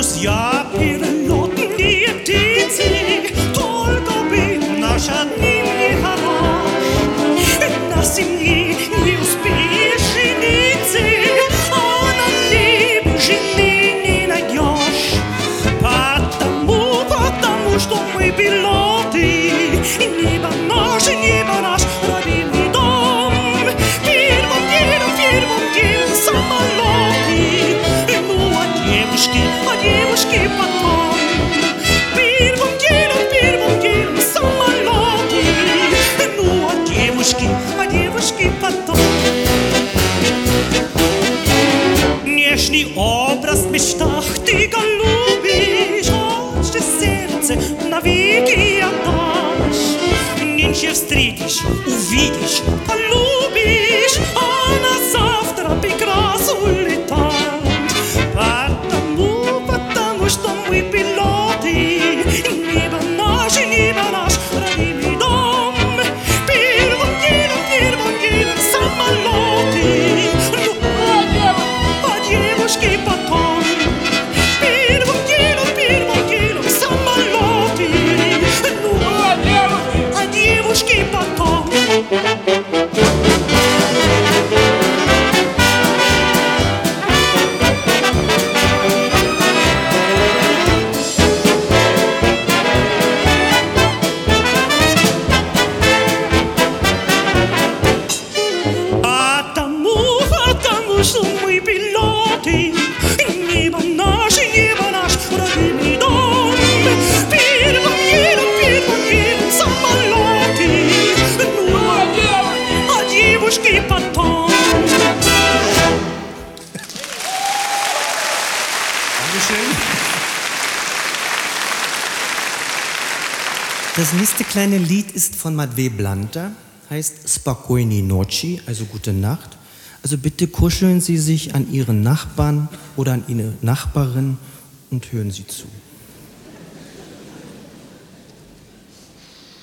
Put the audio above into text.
друзья перелетные птицы, только бы наш одним не хорош. На земле не успеешь жениться, а на небе жены не найдешь. Потому что мы пилоты, и небо наш родимый дом. Первым делом самолеты, ну а девушки потом. Первым делом самолеты, ну а девушки потом. Нежный образ в мечтах ты голубишь, хочешь сердце навеки отдашь. Нынче встретишь, увидишь, полюбишь, а на завтра прекрасно улетать. Потому что мы пилоты, небо наш родимый дом. Первым делом самолеты, ну а девушки потом. Первым делом самолеты, ну а девушки потом. Потому что мы пилоты, небо наш родимый дом. Первым делом самолеты, ну а девушки потом. Das nächste kleine Lied ist von Matvej Blanta, heißt Spokojny Noci, also gute Nacht. Also bitte kuscheln Sie sich an Ihren Nachbarn oder an Ihre Nachbarin und hören Sie zu.